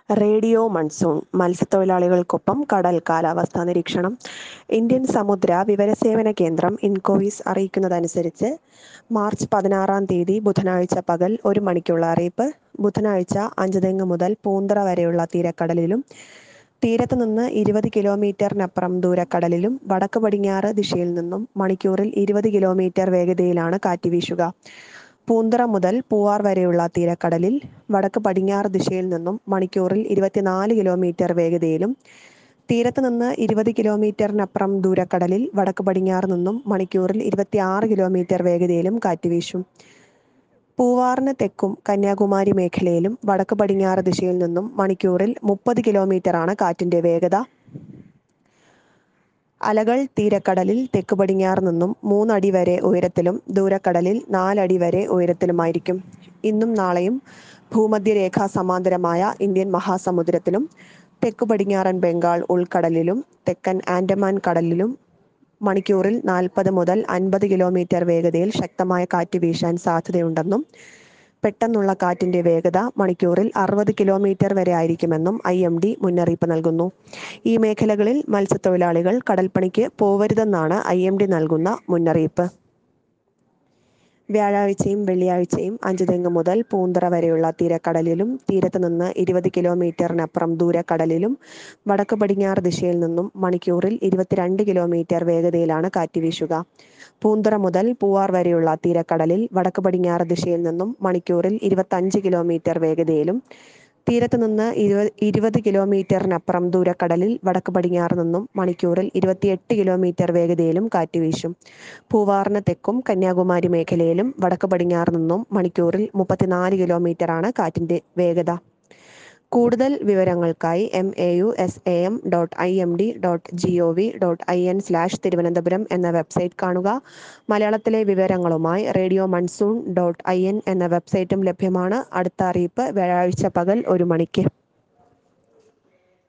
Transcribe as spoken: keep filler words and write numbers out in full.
Radio monsoon മത്സ്യത്തൊഴിലാളികൾക്കൊപ്പം കടൽ കാലാവസ്ഥാ നിരീക്ഷണം. ഇന്ത്യൻ സമുദ്ര വിവരസേവന കേന്ദ്രം ഇൻകോയിസ് അറിയിക്കുന്നതനുസരിച്ച് മാർച്ച് പതിനാറാം തീയതി ബുധനാഴ്ച പകൽ ഒരു മണിക്കുള്ള അറിയിപ്പ്. ബുധനാഴ്ച അഞ്ചുതെങ്ങ് മുതൽ പൂന്തറ വരെയുള്ള തീരക്കടലിലും തീരത്ത് നിന്ന് ഇരുപത് കിലോമീറ്ററിനപ്പുറം ദൂരക്കടലിലും വടക്ക് പടിഞ്ഞാറ് ദിശയിൽ നിന്നും മണിക്കൂറിൽ ഇരുപത് കിലോമീറ്റർ വേഗതയിലാണ് കാറ്റ് വീശുക. പൂന്തറ മുതൽ പൂവാർ വരെയുള്ള തീരക്കടലിൽ വടക്ക് പടിഞ്ഞാറ് ദിശയിൽ നിന്നും മണിക്കൂറിൽ ഇരുപത്തിനാല് കിലോമീറ്റർ വേഗതയിലും തീരത്ത് നിന്ന് ഇരുപത് കിലോമീറ്ററിനപ്പുറം ദൂരക്കടലിൽ വടക്ക് പടിഞ്ഞാറ് നിന്നും മണിക്കൂറിൽ ഇരുപത്തിയാറ് കിലോമീറ്റർ വേഗതയിലും കാറ്റ് വീശും. പൂവാറിന് തെക്കും കന്യാകുമാരി മേഖലയിലും വടക്ക് പടിഞ്ഞാറ് ദിശയിൽ നിന്നും മണിക്കൂറിൽ മുപ്പത് കിലോമീറ്ററാണ് കാറ്റിന്റെ വേഗത. അലകൾ തീരക്കടലിൽ തെക്ക് പടിഞ്ഞാറ് നിന്നും മൂന്നടി വരെ ഉയരത്തിലും ദൂരക്കടലിൽ നാലടി വരെ ഉയരത്തിലുമായിരിക്കും. ഇന്നും നാളെയും ഭൂമധ്യരേഖാ സമാന്തരമായ ഇന്ത്യൻ മഹാസമുദ്രത്തിലും തെക്കു പടിഞ്ഞാറൻ ബംഗാൾ ഉൾക്കടലിലും തെക്കൻ ആൻഡമാൻ കടലിലും മണിക്കൂറിൽ നാൽപ്പത് മുതൽ അൻപത് കിലോമീറ്റർ വേഗതയിൽ ശക്തമായ കാറ്റ് വീശാൻ സാധ്യതയുണ്ടെന്നും പെട്ടെന്നുള്ള കാറ്റിന്റെ വേഗത മണിക്കൂറിൽ അറുപത് കിലോമീറ്റർ വരെ ആയിരിക്കുമെന്നും ഐ എം ഡി മുന്നറിയിപ്പ് നൽകുന്നു. ഈ മേഖലകളിൽ മത്സ്യത്തൊഴിലാളികൾ കടൽപ്പണിക്ക് പോവരുതെന്നാണ് ഐ എം ഡി നൽകുന്ന മുന്നറിയിപ്പ്. വ്യാഴാഴ്ചയും വെള്ളിയാഴ്ചയും അഞ്ചുതെങ്ങ് മുതൽ പൂന്തറ വരെയുള്ള തീരക്കടലിലും തീരത്ത് നിന്ന് ഇരുപത് കിലോമീറ്ററിനപ്പുറം ദൂരക്കടലിലും വടക്ക് പടിഞ്ഞാറ് ദിശയിൽ നിന്നും മണിക്കൂറിൽ ഇരുപത്തിരണ്ട് കിലോമീറ്റർ വേഗതയിലാണ് കാറ്റ് വീശുക. പൂന്തറ മുതൽ പൂവാർ വരെയുള്ള തീരക്കടലിൽ വടക്ക് പടിഞ്ഞാറ് ദിശയിൽ നിന്നും മണിക്കൂറിൽ ഇരുപത്തഞ്ച് കിലോമീറ്റർ വേഗതയിലും തീരത്ത് നിന്ന് ഇരുപത് ഇരുപത് കിലോമീറ്ററിനപ്പുറം ദൂരക്കടലിൽ വടക്ക് പടിഞ്ഞാറ് നിന്നും മണിക്കൂറിൽ ഇരുപത്തിയെട്ട് കിലോമീറ്റർ വേഗതയിലും കാറ്റ് വീശും. പൂവാറിന് തെക്കും കന്യാകുമാരി മേഖലയിലും വടക്ക് പടിഞ്ഞാറ് നിന്നും മണിക്കൂറിൽ മുപ്പത്തിനാല് കിലോമീറ്ററാണ് കാറ്റിന്റെ വേഗത. കൂടുതൽ വിവരങ്ങൾക്കായി M A U S A M dot I M D dot G O V dot I N slash Thiruvananthapuram എന്ന വെബ്സൈറ്റ് കാണുക. മലയാളത്തിലെ വിവരങ്ങളുമായി radio monsoon dot I N എന്ന വെബ്സൈറ്റും ലഭ്യമാണ്. അടുത്ത അറിയിപ്പ് വ്യാഴാഴ്ച പകൽ ഒരു മണിക്ക്.